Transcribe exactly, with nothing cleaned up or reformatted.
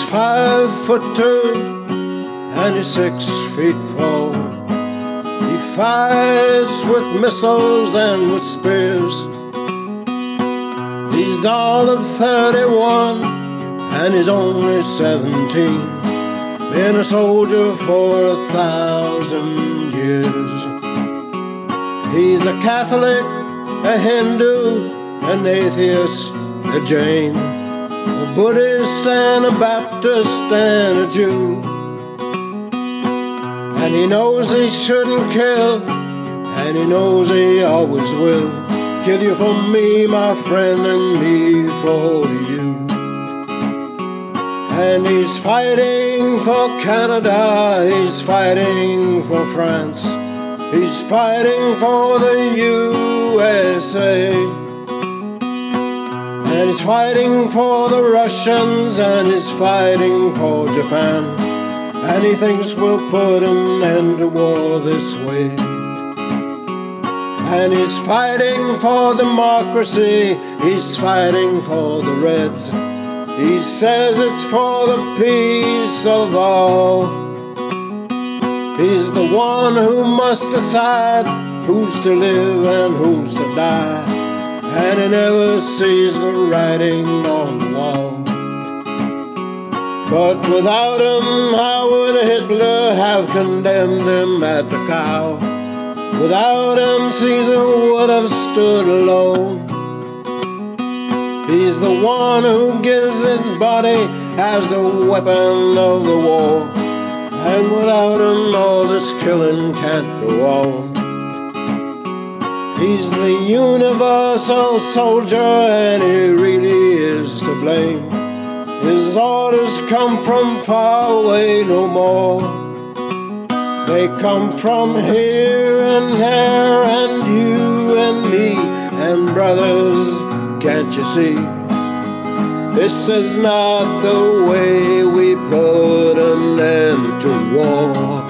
five foot two and he's six feet four. He fights with missiles and with spears. He's all of thirty-one and he's only seventeen. Been a soldier for a thousand years. He's a Catholic, a Hindu, an atheist, a Jain, a Buddhist and a Baptist and a Jew. And he knows he shouldn't kill, and he knows he always will. Kill you for me, my friend, and me for you. And he's fighting for Canada, he's fighting for France, he's fighting for the U S A. And he's fighting for the Russians, and he's fighting for Japan. And he thinks we'll put an end to war this way. And he's fighting for democracy, he's fighting for the Reds. He says it's for the peace of all. He's the one who must decide who's to live and who's to die. And he never sees the writing on the wall. But without him, how would Hitler have condemned him at Dachau? Without him, Caesar would have stood alone. He's the one who gives his body as a weapon of the war. And without him, all this killing can't go on. He's the universal soldier, and he really is to blame. His orders come from far away no more. They come from here and there and you and me. And brothers, can't you see? This is not the way we put an end to war.